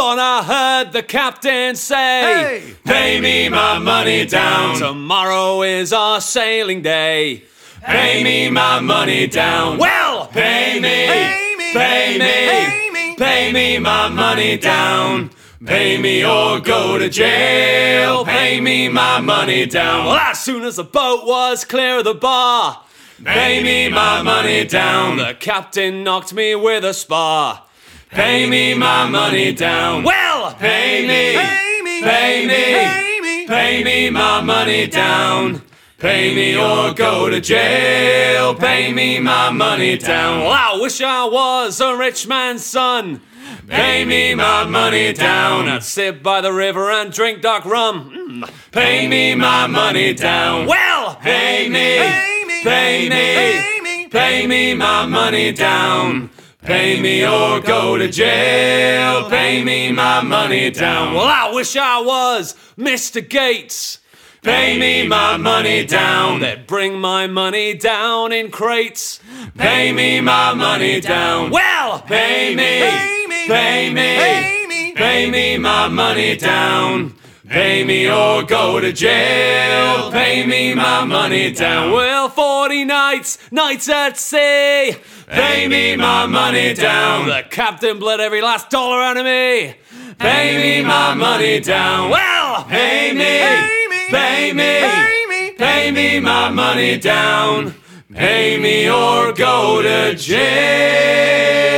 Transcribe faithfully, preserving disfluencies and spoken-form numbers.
thought I heard the captain say, Hey! pay me my money down. Tomorrow is our sailing day. Pay me my money down. Well, pay me, Pay me, pay me, pay me, pay me my money down. Pay me or go to jail. Pay me my money down. Well, as soon as the boat was clear of the bar, pay me my money down. The captain knocked me with a spar. Pay me my money down. Well, pay me, Pay me, pay me, pay me, pay me my money down. Pay me or go to jail. Pay me my money down. Well, I wish I was a rich man's son. Pay me my money down. I'd sit by the river and drink dark rum. Mm. Pay me my money down. Well, pay me, pay me, pay me, pay me, pay me my money down. Pay me or go to jail. Pay me my money down. Well, I wish I was Mister Gates. Pay me my money down. They'd bring my money down in crates. Pay me my money down. Well, pay me, pay me, pay me, pay me, pay me my money down. Pay me or go to jail. Pay me my money down. Well, forty nights, nights at sea. Pay me my money down. The captain bled every last dollar out of me. Pay me my money down. Well, pay me, pay me, pay me, pay me, pay me my money down. Pay me or go to jail.